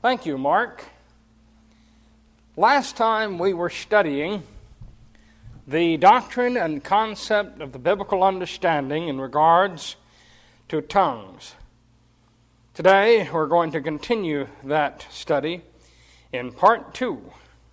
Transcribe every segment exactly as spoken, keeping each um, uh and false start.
Thank you, Mark. Last time we were studying the doctrine and concept of the biblical understanding in regards to tongues. Today we're going to continue that study in part two.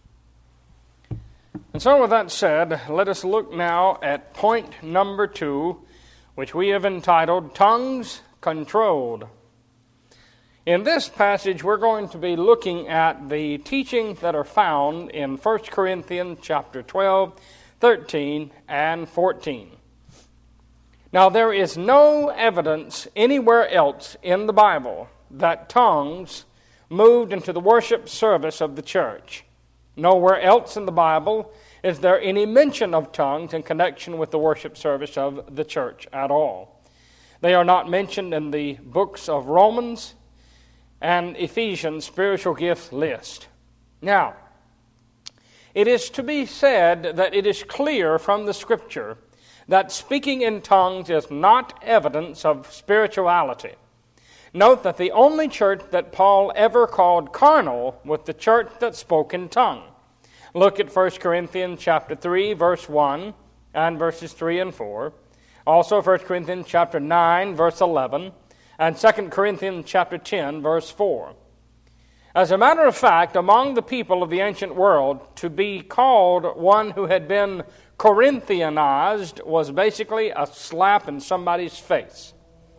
And so with that said, let us look now at point number two, which we have entitled Tongues Controlled. In this passage, we're going to be looking at the teachings that are found in First Corinthians chapter twelve, thirteen, and fourteen. Now, there is no evidence anywhere else in the Bible that tongues moved into the worship service of the church. Nowhere else in the Bible is there any mention of tongues in connection with the worship service of the church at all. They are not mentioned in the books of Romans and Ephesians spiritual gifts list. Now, it is to be said that it is clear from the Scripture that speaking in tongues is not evidence of spirituality. Note that the only church that Paul ever called carnal was the church that spoke in tongues. Look at First Corinthians chapter three, verse one, and verses three and four. Also First Corinthians chapter nine, verse eleven, and Second Corinthians chapter ten, verse four. As a matter of fact, among the people of the ancient world, to be called one who had been Corinthianized was basically a slap in somebody's face.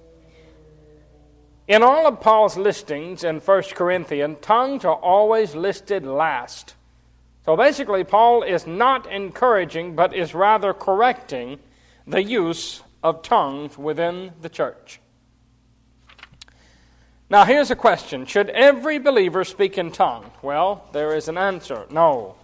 In all of Paul's listings in First Corinthians, tongues are always listed last. So basically, Paul is not encouraging, but is rather correcting the use of tongues within the church. Now, here's a question. Should every believer speak in tongues? Well, there is an answer. No.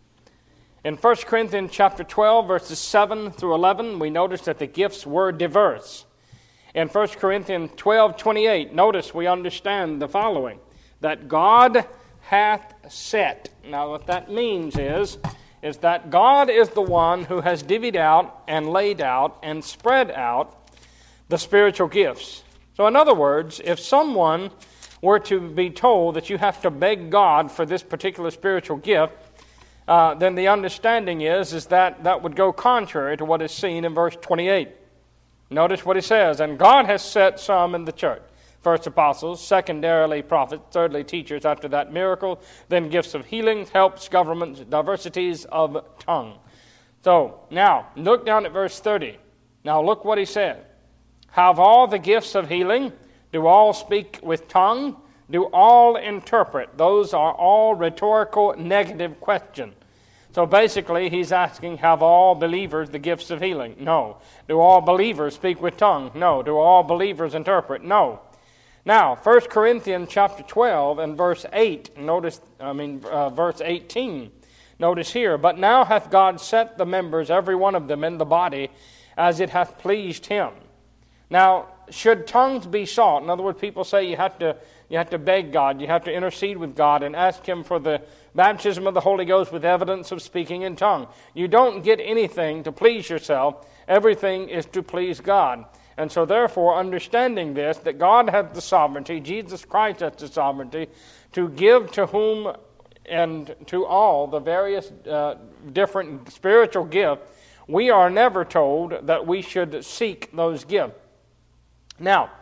In First Corinthians chapter twelve, verses seven through eleven, we notice that the gifts were diverse. In First Corinthians twelve, twenty-eight, notice we understand the following, that God hath set. Now, what that means is, is that God is the one who has divvied out and laid out and spread out the spiritual gifts. So in other words, if someone were to be told that you have to beg God for this particular spiritual gift, uh, then the understanding is, is that that would go contrary to what is seen in verse twenty-eight. Notice what he says, and God has set some in the church. First apostles, secondarily prophets, thirdly teachers after that miracle, then gifts of healings, helps, governments, diversities of tongue. So now, look down at verse thirty. Now look what he said. Have all the gifts of healing? Do all speak with tongue? Do all interpret? Those are all rhetorical negative questions. So basically he's asking, have all believers the gifts of healing? No. Do all believers speak with tongue? No. Do all believers interpret? No. Now, First Corinthians chapter twelve and verse eight, notice, I mean, uh, verse eighteen. Notice here, but now hath God set the members, every one of them, in the body, as it hath pleased him. Now, should tongues be sought? In other words, people say you have to you have to beg God, you have to intercede with God and ask Him for the baptism of the Holy Ghost with evidence of speaking in tongues. You don't get anything to please yourself. Everything is to please God. And so therefore, understanding this, that God hath the sovereignty, Jesus Christ hath the sovereignty, to give to whom and to all the various uh, different spiritual gifts, we are never told that we should seek those gifts. Now,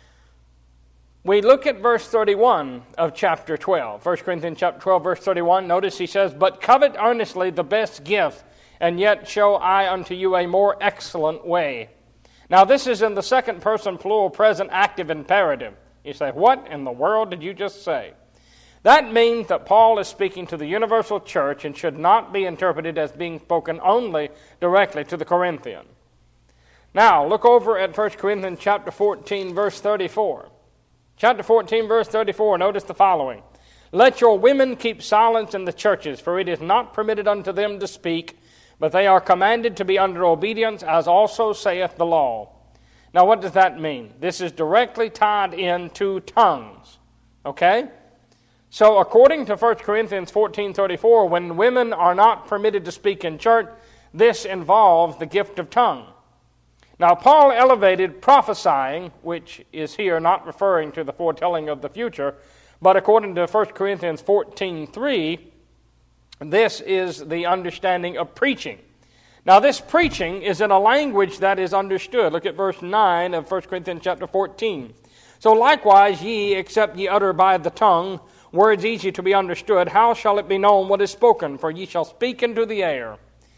we look at verse thirty-one of chapter twelve. First Corinthians chapter twelve, verse thirty-one. Notice he says, but covet earnestly the best gift, and yet show I unto you a more excellent way. Now, this is in the second person plural present active imperative. You say, what in the world did you just say? That means that Paul is speaking to the universal church and should not be interpreted as being spoken only directly to the Corinthians. Now, look over at First Corinthians chapter fourteen, verse thirty-four. Chapter fourteen, verse thirty-four, notice the following. Let your women keep silence in the churches, for it is not permitted unto them to speak, but they are commanded to be under obedience, as also saith the law. Now, what does that mean? This is directly tied into tongues. Okay? So, according to First Corinthians fourteen thirty-four, when women are not permitted to speak in church, this involves the gift of tongue. Now, Paul elevated prophesying, which is here not referring to the foretelling of the future, but according to First Corinthians fourteen three, this is the understanding of preaching. Now, this preaching is in a language that is understood. Look at verse nine of First Corinthians chapter fourteen. So likewise, ye, except ye utter by the tongue words easy to be understood, how shall it be known what is spoken? For ye shall speak into the air.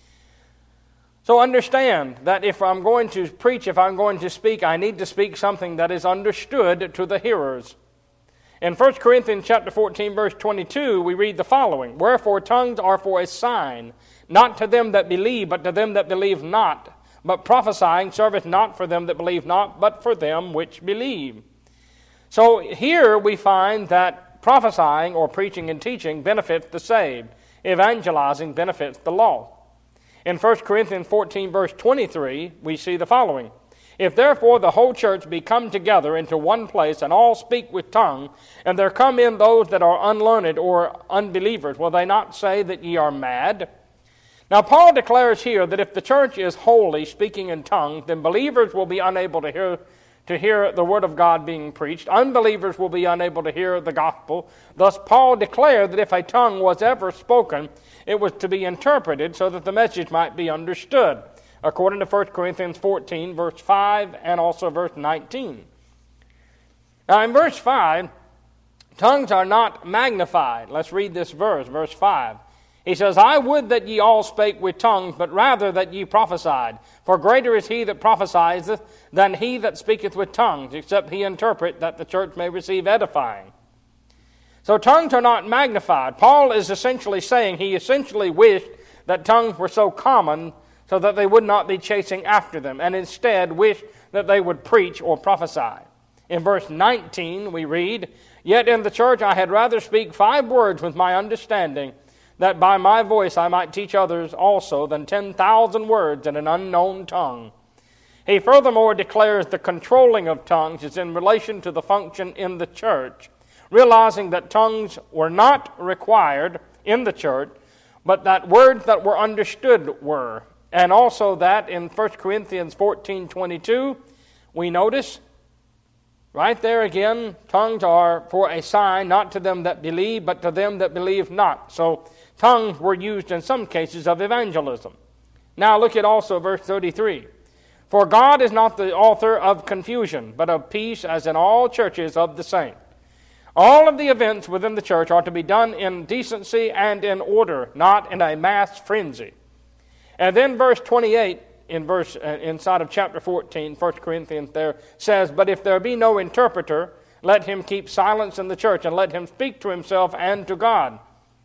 So understand that if I'm going to preach, if I'm going to speak, I need to speak something that is understood to the hearers. In First Corinthians chapter fourteen, verse twenty-two, we read the following, Wherefore tongues are for a sign, not to them that believe, but to them that believe not. But prophesying serveth not for them that believe not, but for them which believe. So here we find that prophesying or preaching and teaching benefits the saved. Evangelizing benefits the lost. In First Corinthians fourteen, verse twenty-three, we see the following. If therefore the whole church be come together into one place, and all speak with tongue, and there come in those that are unlearned or unbelievers, will they not say that ye are mad? Now Paul declares here that if the church is wholly speaking in tongues, then believers will be unable to hear to hear the word of God being preached. Unbelievers will be unable to hear the gospel. Thus Paul declared that if a tongue was ever spoken, it was to be interpreted so that the message might be understood, according to First Corinthians fourteen, verse five, and also verse nineteen. Now in verse five, tongues are not magnified. Let's read this verse, verse five. He says, I would that ye all spake with tongues, but rather that ye prophesied. For greater is he that prophesieth than he that speaketh with tongues, except he interpret, that the church may receive edifying. So tongues are not magnified. Paul is essentially saying he essentially wished that tongues were so common so that they would not be chasing after them, and instead wished that they would preach or prophesy. In verse nineteen we read, Yet in the church I had rather speak five words with my understanding, that by my voice I might teach others also, than ten thousand words in an unknown tongue. He furthermore declares the controlling of tongues is in relation to the function in the church, realizing that tongues were not required in the church, but that words that were understood were. And also that in First Corinthians fourteen twenty-two, we notice, right there again, tongues are for a sign, not to them that believe, but to them that believe not. So tongues were used in some cases of evangelism. Now look at also verse thirty-three. For God is not the author of confusion, but of peace, as in all churches of the saints. All of the events within the church are to be done in decency and in order, not in a mass frenzy. And then verse twenty-eight, in verse uh, inside of chapter fourteen, First Corinthians there, says, But if there be no interpreter, let him keep silence in the church, and let him speak to himself and to God.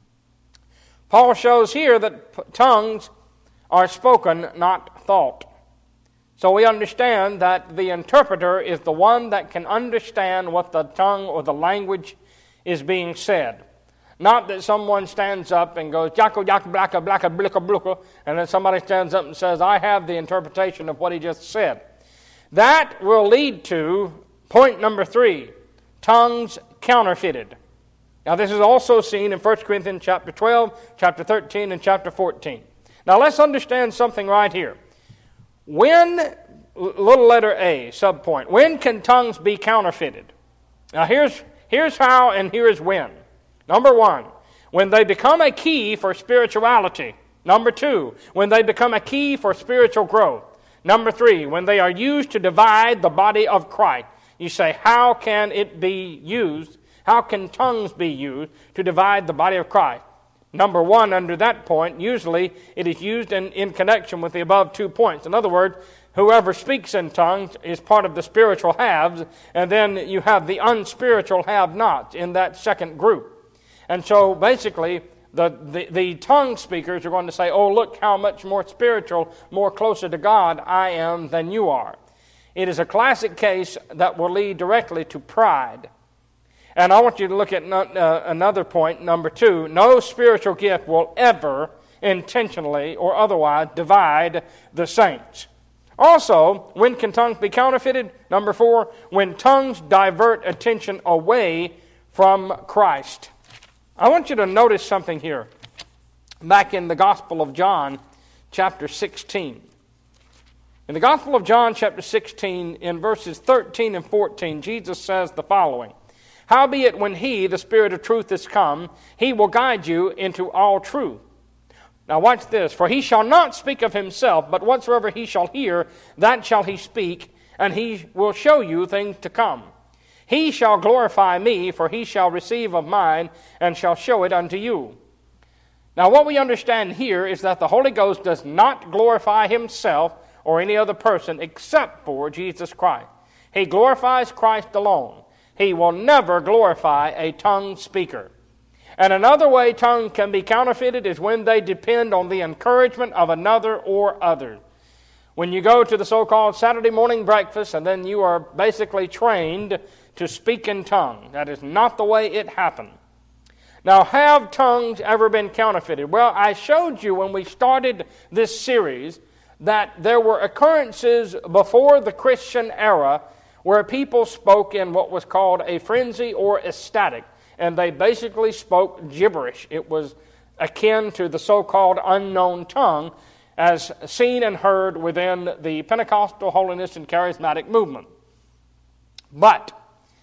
Paul shows here that p- tongues are spoken, not thought. So we understand that the interpreter is the one that can understand what the tongue or the language is being said. Not that someone stands up and goes, Jacko, Jacko, Blacka, Blacka, Blicka, Bluka, and then somebody stands up and says, I have the interpretation of what he just said. That will lead to point number three, tongues counterfeited. Now this is also seen in First Corinthians chapter twelve, chapter thirteen, and chapter fourteen. Now let's understand something right here. When, little letter A, subpoint, when can tongues be counterfeited? Now here's, here's how and here's when. Number one, when they become a key for spirituality. Number two, when they become a key for spiritual growth. Number three, when they are used to divide the body of Christ. You say, how can it be used? How can tongues be used to divide the body of Christ? Number one, under that point, usually it is used in, in connection with the above two points. In other words, whoever speaks in tongues is part of the spiritual haves, and then you have the unspiritual have-nots in that second group. And so basically, the, the, the tongue speakers are going to say, oh, look how much more spiritual, more closer to God I am than you are. It is a classic case that will lead directly to pride. And I want you to look at no, uh, another point, number two. No spiritual gift will ever intentionally or otherwise divide the saints. Also, when can tongues be counterfeited? Number four, when tongues divert attention away from Christ. I want you to notice something here. Back in the Gospel of John, chapter sixteen. In the Gospel of John, chapter sixteen, in verses thirteen and fourteen, Jesus says the following, "Howbeit when he, the Spirit of truth, is come, he will guide you into all truth." Now watch this. "For he shall not speak of himself, but whatsoever he shall hear, that shall he speak, and he will show you things to come. He shall glorify me, for he shall receive of mine, and shall show it unto you." Now what we understand here is that the Holy Ghost does not glorify himself or any other person except for Jesus Christ. He glorifies Christ alone. He will never glorify a tongue speaker. And another way tongues can be counterfeited is when they depend on the encouragement of another or others. When you go to the so-called Saturday morning breakfast and then you are basically trained to speak in tongues. That is not the way it happened. Now, have tongues ever been counterfeited? Well, I showed you when we started this series that there were occurrences before the Christian era where people spoke in what was called a frenzy or ecstatic, and they basically spoke gibberish. It was akin to the so-called unknown tongue as seen and heard within the Pentecostal holiness and charismatic movement. But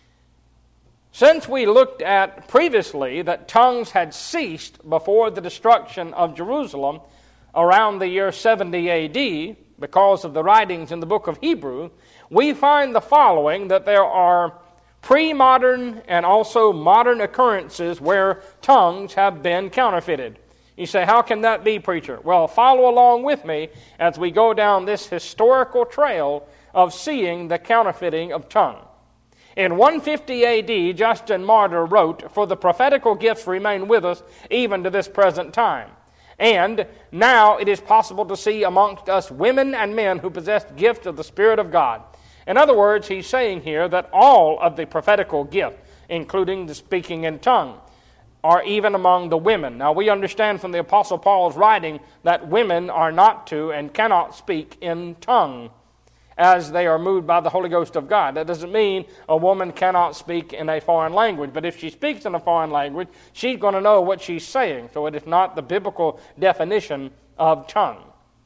since we looked at previously that tongues had ceased before the destruction of Jerusalem around the year seventy A D, because of the writings in the book of Hebrews, we find the following, that there are pre-modern and also modern occurrences where tongues have been counterfeited. You say, how can that be, preacher? Well, follow along with me as we go down this historical trail of seeing the counterfeiting of tongues. In one fifty A D, Justin Martyr wrote, "For the prophetical gifts remain with us even to this present time. And now it is possible to see amongst us women and men who possess gifts of the Spirit of God." In other words, he's saying here that all of the prophetical gifts, including the speaking in tongues, are even among the women. Now we understand from the Apostle Paul's writing that women are not to and cannot speak in tongues as they are moved by the Holy Ghost of God. That doesn't mean a woman cannot speak in a foreign language, but if she speaks in a foreign language, she's going to know what she's saying. So it is not the biblical definition of tongue.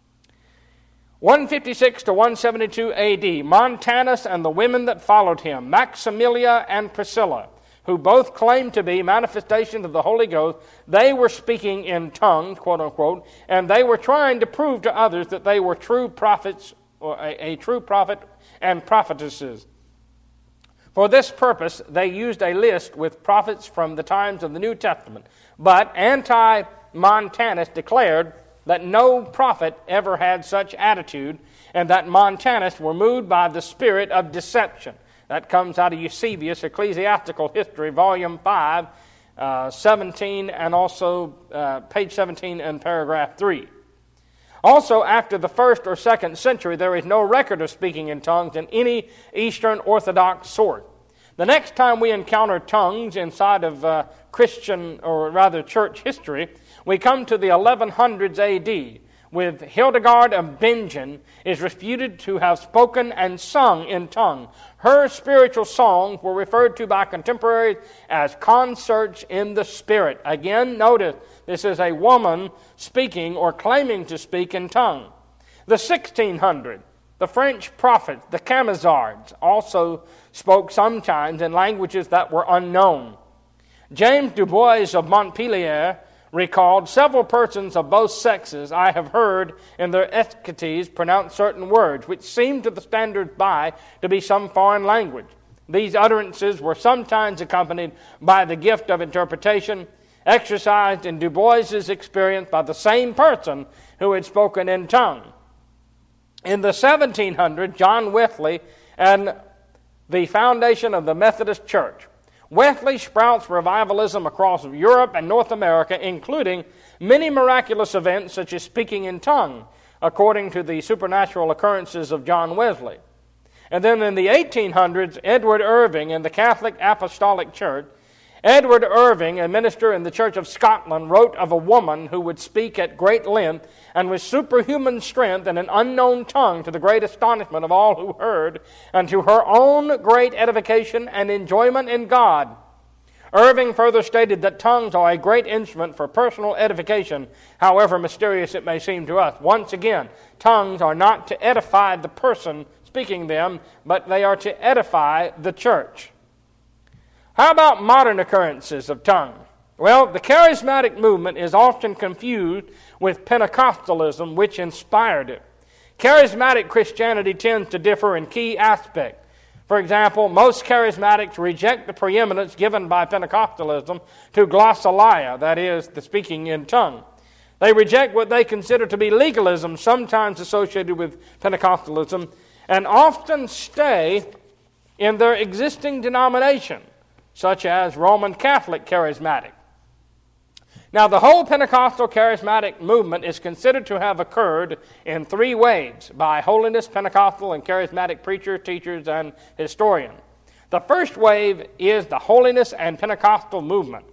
one fifty-six to one seventy-two A D, Montanus and the women that followed him, Maximilia and Priscilla, who both claimed to be manifestations of the Holy Ghost, they were speaking in tongues, quote unquote, and they were trying to prove to others that they were true prophets, or a, a true prophet and prophetesses. For this purpose, they used a list with prophets from the times of the New Testament. But anti-Montanus declared that no prophet ever had such attitude, and that Montanus were moved by the spirit of deception. That comes out of Eusebius, Ecclesiastical History, Volume five, uh, seventeen, and also uh, page seventeen and paragraph three. Also, after the first or second century, there is no record of speaking in tongues in any Eastern Orthodox source. The next time we encounter tongues inside of uh, Christian, or rather church history, we come to the eleven hundreds A D, with Hildegard of Bingen is reputed to have spoken and sung in tongues. Her spiritual songs were referred to by contemporaries as concerts in the Spirit. Again, notice, this is a woman speaking or claiming to speak in tongues. The sixteen hundreds, the French prophets, the Camisards, also spoke sometimes in languages that were unknown. James Dubois of Montpellier recalled, "Several persons of both sexes I have heard in their ecstasies pronounce certain words, which seemed to the standers by to be some foreign language. These utterances were sometimes accompanied by the gift of interpretation, exercised in Dubois's experience by the same person who had spoken in tongues." In the seventeen hundreds, John Wesley and the foundation of the Methodist Church. Wesley sprouts revivalism across Europe and North America, including many miraculous events such as speaking in tongues, according to the supernatural occurrences of John Wesley. And then in the eighteen hundreds, Edward Irving in the Catholic Apostolic Church, Edward Irving, a minister in the Church of Scotland, wrote of a woman who would speak at great length and with superhuman strength in an unknown tongue, to the great astonishment of all who heard, and to her own great edification and enjoyment in God. Irving further stated that tongues are a great instrument for personal edification, however mysterious it may seem to us. Once again, tongues are not to edify the person speaking them, but they are to edify the church. How about modern occurrences of tongues? Well, the charismatic movement is often confused with Pentecostalism, which inspired it. Charismatic Christianity tends to differ in key aspects. For example, most charismatics reject the preeminence given by Pentecostalism to glossolalia, that is, the speaking in tongues. They reject what they consider to be legalism, sometimes associated with Pentecostalism, and often stay in their existing denomination, such as Roman Catholic charismatic. Now, the whole Pentecostal charismatic movement is considered to have occurred in three waves by holiness, Pentecostal, and charismatic preachers, teachers, and historians. The first wave is the holiness and Pentecostal movement.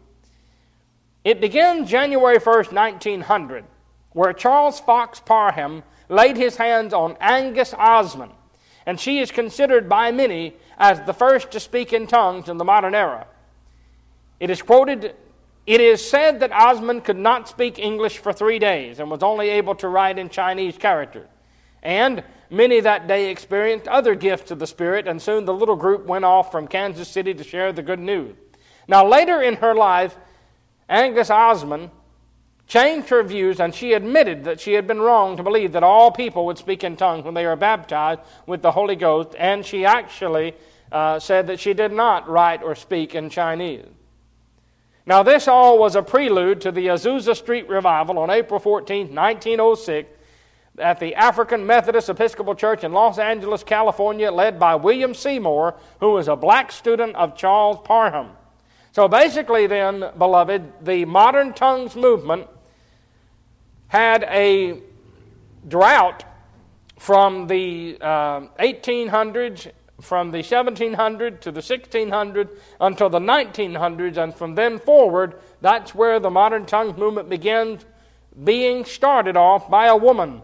It begins January first, nineteen hundred, where Charles Fox Parham laid his hands on Agnes Ozman, and she is considered by many as the first to speak in tongues in the modern era. It is quoted It is said that Osman could not speak English for three days and was only able to write in Chinese characters. And many that day experienced other gifts of the Spirit, and soon the little group went off from Kansas City to share the good news. Now, later in her life, Agnes Osman changed her views, and she admitted that she had been wrong to believe that all people would speak in tongues when they are baptized with the Holy Ghost, and she actually uh, said that she did not write or speak in Chinese. Now, this all was a prelude to the Azusa Street Revival on April fourteenth, nineteen oh six, at the African Methodist Episcopal Church in Los Angeles, California, led by William Seymour, who was a black student of Charles Parham. So basically then, beloved, the modern tongues movement had a drought from the uh, eighteen hundreds, from the seventeen hundreds to the sixteen hundreds until the nineteen hundreds, and from then forward, that's where the modern tongues movement begins being started off by a woman.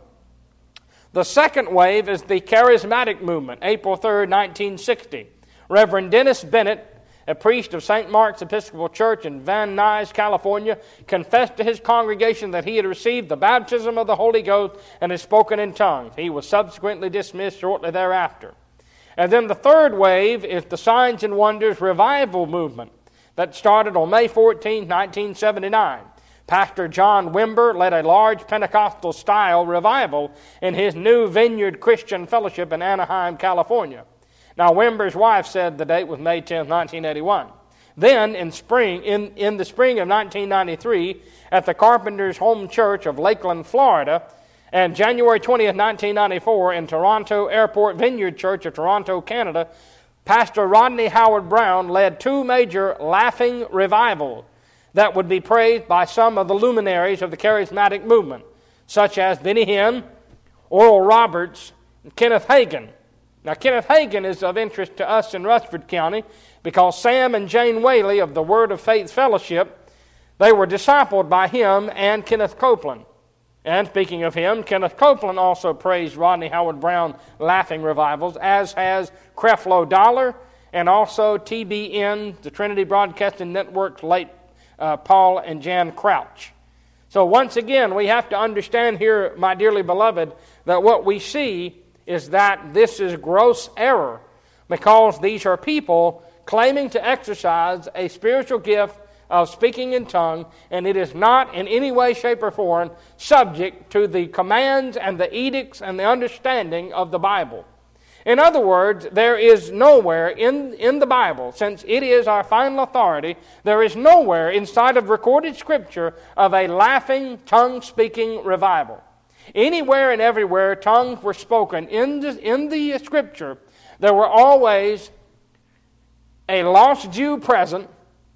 The second wave is the charismatic movement, April third, nineteen sixty. Reverend Dennis Bennett, a priest of Saint Mark's Episcopal Church in Van Nuys, California, confessed to his congregation that he had received the baptism of the Holy Ghost and had spoken in tongues. He was subsequently dismissed shortly thereafter. And then the third wave is the Signs and Wonders Revival movement that started on May fourteenth, nineteen seventy-nine. Pastor John Wimber led a large Pentecostal-style revival in his new Vineyard Christian Fellowship in Anaheim, California. Now, Wimber's wife said the date was May tenth, nineteen eighty-one. Then, in spring, in, in the spring of nineteen ninety-three, at the Carpenter's Home Church of Lakeland, Florida, and January twentieth, nineteen ninety-four, in Toronto Airport Vineyard Church of Toronto, Canada, Pastor Rodney Howard Brown led two major laughing revivals that would be praised by some of the luminaries of the charismatic movement, such as Benny Hinn, Oral Roberts, and Kenneth Hagin. Now, Kenneth Hagin is of interest to us in Rutherford County because Sam and Jane Whaley of the Word of Faith Fellowship, they were discipled by him and Kenneth Copeland. And speaking of him, Kenneth Copeland also praised Rodney Howard Brown laughing revivals, as has Creflo Dollar and also T B N, the Trinity Broadcasting Network's late uh, Paul and Jan Crouch. So once again, we have to understand here, my dearly beloved, that what we see is that this is gross error, because these are people claiming to exercise a spiritual gift of speaking in tongues, and it is not in any way, shape, or form subject to the commands and the edicts and the understanding of the Bible. In other words, there is nowhere in, in the Bible, since it is our final authority, there is nowhere inside of recorded Scripture of a laughing, tongue-speaking revival. Anywhere and everywhere tongues were spoken in the, in the Scripture, there were always a lost Jew present,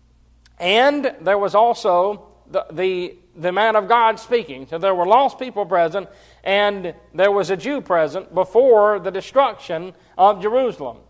and there was also the, the, the man of God speaking. So there were lost people present, and there was a Jew present before the destruction of Jerusalem.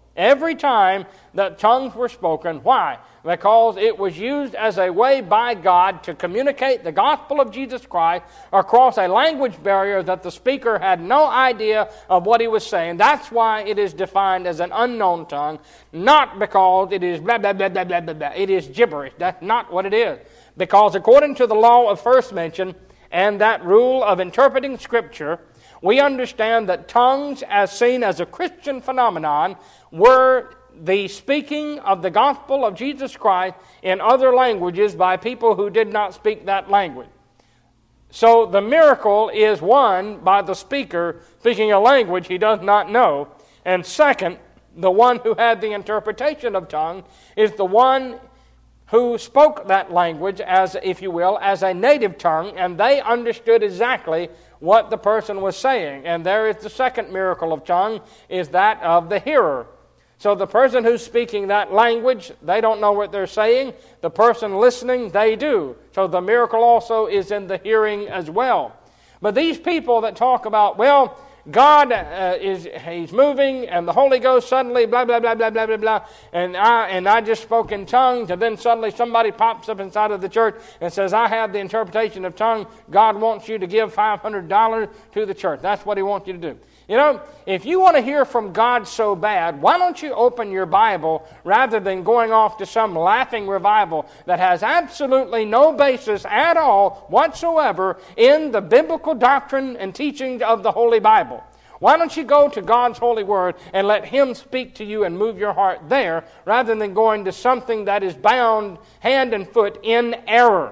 Every time that tongues were spoken. Why? Because it was used as a way by God to communicate the gospel of Jesus Christ across a language barrier that the speaker had no idea of what he was saying. That's why it is defined as an unknown tongue, not because it is blah, blah, blah, blah, blah, blah, blah. It is gibberish. That's not what it is. Because according to the law of first mention and that rule of interpreting Scripture, we understand that tongues, as seen as a Christian phenomenon, were the speaking of the gospel of Jesus Christ in other languages by people who did not speak that language. So the miracle is, one, by the speaker speaking a language he does not know, and second, the one who had the interpretation of tongue is the one who spoke that language as, if you will, as a native tongue, and they understood exactly what the person was saying. And there is the second miracle of tongue, is that of the hearer. So the person who's speaking that language, they don't know what they're saying. The person listening, they do. So the miracle also is in the hearing as well. But these people that talk about, well, God uh, is He's moving, and the Holy Ghost suddenly, blah, blah, blah, blah, blah, blah, blah, and I, and I just spoke in tongues, and then suddenly somebody pops up inside of the church and says, I have the interpretation of tongue. God wants you to give five hundred dollars to the church. That's what He wants you to do. You know, if you want to hear from God so bad, why don't you open your Bible rather than going off to some laughing revival that has absolutely no basis at all whatsoever in the biblical doctrine and teachings of the Holy Bible? Why don't you go to God's holy word and let Him speak to you and move your heart there rather than going to something that is bound hand and foot in error?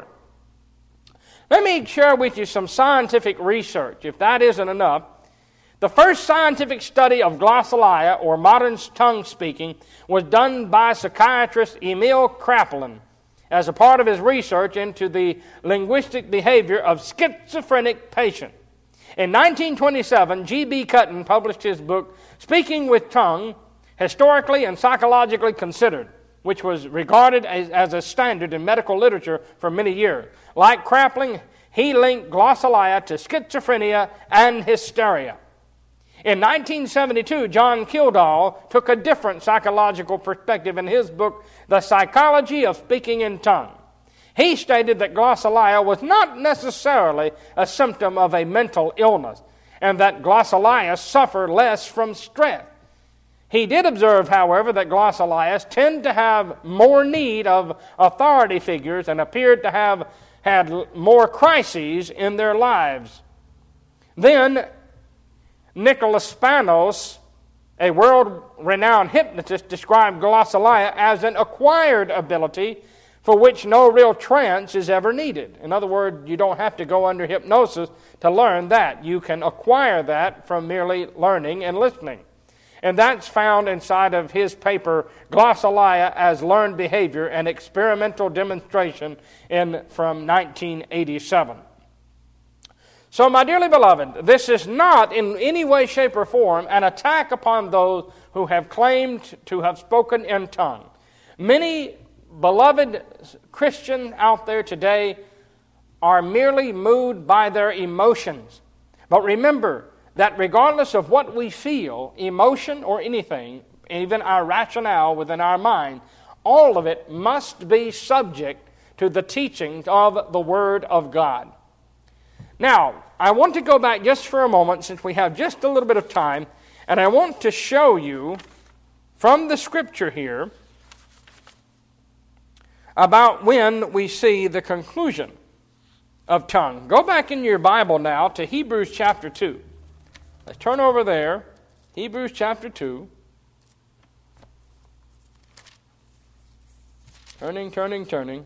Let me share with you some scientific research, if that isn't enough. The first scientific study of glossolalia, or modern tongue speaking, was done by psychiatrist Emil Kraepelin as a part of his research into the linguistic behavior of schizophrenic patients. In nineteen twenty-seven, G B Cutton published his book, Speaking with Tongue, Historically and Psychologically Considered, which was regarded as, as a standard in medical literature for many years. Like Kraepelin, he linked glossolalia to schizophrenia and hysteria. In nineteen seventy-two, John Kildall took a different psychological perspective in his book, The Psychology of Speaking in Tongues. He stated that glossolalia was not necessarily a symptom of a mental illness, and that glossolalia suffer less from stress. He did observe, however, that glossolalia tend to have more need of authority figures and appeared to have had more crises in their lives. Then, Nicholas Spanos, a world-renowned hypnotist, described glossolalia as an acquired ability for which no real trance is ever needed. In other words, you don't have to go under hypnosis to learn that. You can acquire that from merely learning and listening. And that's found inside of his paper, Glossolalia as Learned Behavior, an Experimental Demonstration in from nineteen eighty-seven. So, my dearly beloved, this is not in any way, shape, or form an attack upon those who have claimed to have spoken in tongues. Many beloved Christians out there today are merely moved by their emotions. But remember that regardless of what we feel, emotion or anything, even our rationale within our mind, all of it must be subject to the teachings of the Word of God. Now, I want to go back just for a moment, since we have just a little bit of time, and I want to show you from the Scripture here about when we see the conclusion of tongue. Go back in your Bible now to Hebrews chapter two. Let's turn over there, Hebrews chapter two. Turning, turning, turning.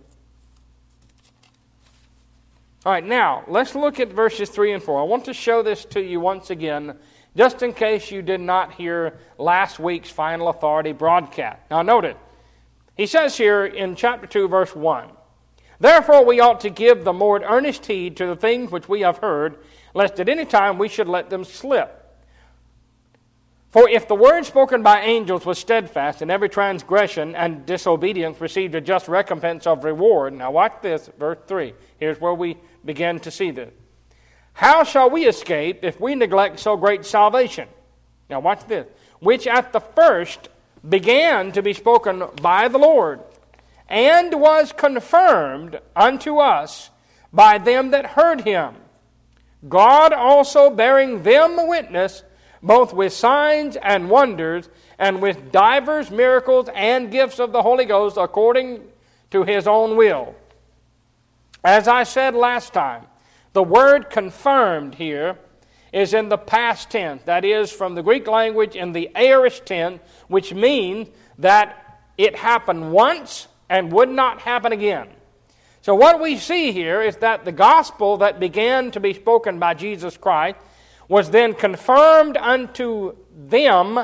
All right, now, let's look at verses three and four. I want to show this to you once again, just in case you did not hear last week's Final Authority broadcast. Now, notice, he says here in chapter two, verse one, "Therefore we ought to give the more earnest heed to the things which we have heard, lest at any time we should let them slip. For if the word spoken by angels was steadfast, and every transgression and disobedience received a just recompense of reward." Now watch this, verse three. Here's where we begin to see this. "How shall we escape if we neglect so great salvation?" Now watch this. "Which at the first began to be spoken by the Lord, and was confirmed unto us by them that heard him. God also bearing them witness, both with signs and wonders, and with divers miracles and gifts of the Holy Ghost, according to his own will. As I said last time, the word confirmed here is in the past tense. That is, from the Greek language in the aorist tense, which means that it happened once and would not happen again. So what we see here is that the gospel that began to be spoken by Jesus Christ was then confirmed unto them,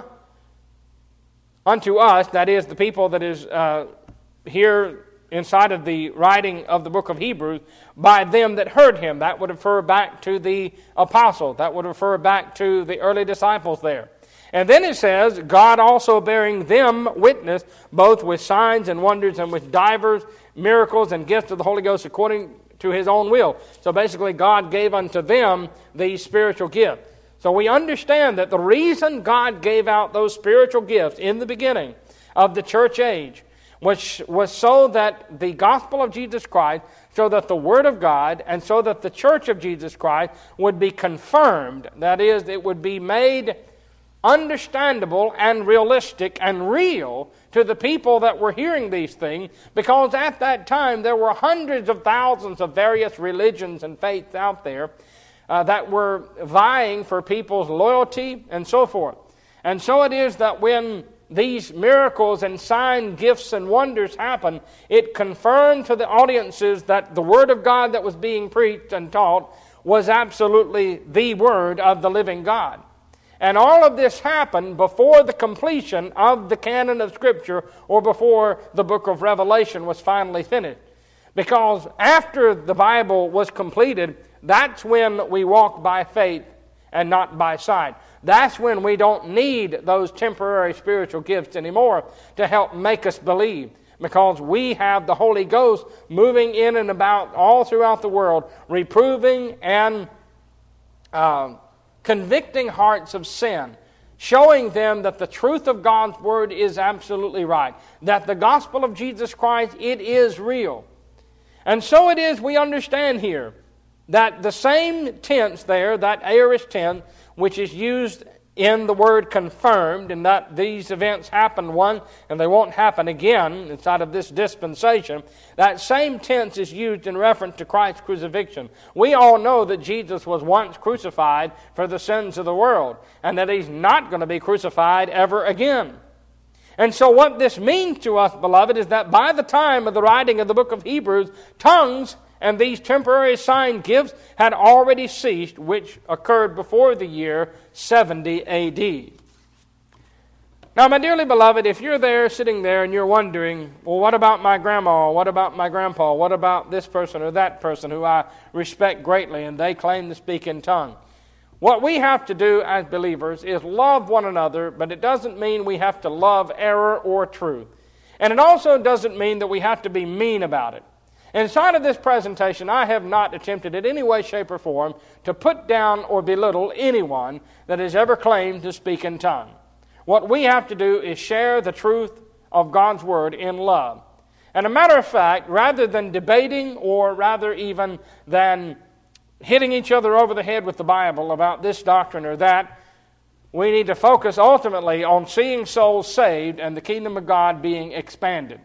unto us, that is, the people that is uh, here inside of the writing of the book of Hebrews, by them that heard him. That would refer back to the apostles. That would refer back to the early disciples there. And then it says, God also bearing them witness, both with signs and wonders and with divers miracles and gifts of the Holy Ghost according to his own will. So basically, God gave unto them these spiritual gifts. So we understand that the reason God gave out those spiritual gifts in the beginning of the church age was, was so that the gospel of Jesus Christ, so that the Word of God, and so that the church of Jesus Christ would be confirmed. That is, it would be made understandable and realistic and real to the people that were hearing these things, because at that time there were hundreds of thousands of various religions and faiths out there uh, that were vying for people's loyalty and so forth. And so it is that when these miracles and sign gifts and wonders happened, it confirmed to the audiences that the Word of God that was being preached and taught was absolutely the Word of the living God. And all of this happened before the completion of the canon of Scripture, or before the book of Revelation was finally finished. Because after the Bible was completed, that's when we walk by faith and not by sight. That's when we don't need those temporary spiritual gifts anymore to help make us believe, because we have the Holy Ghost moving in and about all throughout the world, reproving and uh, convicting hearts of sin, showing them that the truth of God's Word is absolutely right, that the gospel of Jesus Christ, it is real. And so it is we understand here that the same tense there, that aorist tense, which is used in the word confirmed, and that these events happened once and they won't happen again inside of this dispensation, that same tense is used in reference to Christ's crucifixion. We all know that Jesus was once crucified for the sins of the world, and that he's not going to be crucified ever again. And so what this means to us, beloved, is that by the time of the writing of the book of Hebrews, tongues and these temporary sign gifts had already ceased, which occurred before the year seventy A D. Now, my dearly beloved, if you're there, sitting there, and you're wondering, well, what about my grandma? What about my grandpa? What about this person or that person who I respect greatly, and they claim to speak in tongues? What we have to do as believers is love one another, but it doesn't mean we have to love error or truth. And it also doesn't mean that we have to be mean about it. Inside of this presentation, I have not attempted in any way, shape, or form to put down or belittle anyone that has ever claimed to speak in tongues. What we have to do is share the truth of God's Word in love. And a matter of fact, rather than debating, or rather even than hitting each other over the head with the Bible about this doctrine or that, we need to focus ultimately on seeing souls saved and the kingdom of God being expanded.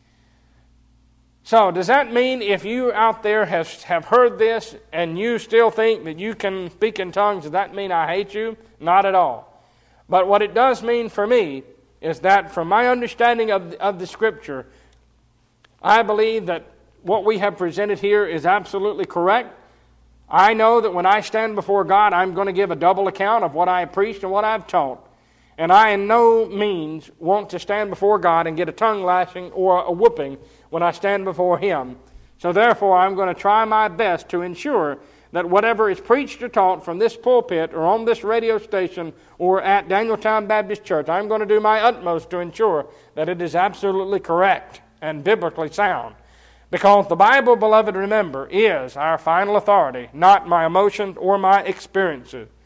So, does that mean if you out there have, have heard this and you still think that you can speak in tongues, does that mean I hate you? Not at all. But what it does mean for me is that from my understanding of, of the Scripture, I believe that what we have presented here is absolutely correct. I know that when I stand before God, I'm going to give a double account of what I have preached and what I've taught. And I in no means want to stand before God and get a tongue lashing or a whooping when I stand before Him. So therefore, I'm going to try my best to ensure that whatever is preached or taught from this pulpit or on this radio station or at Danieltown Baptist Church, I'm going to do my utmost to ensure that it is absolutely correct and biblically sound. Because the Bible, beloved, remember, is our final authority, not my emotions or my experiences.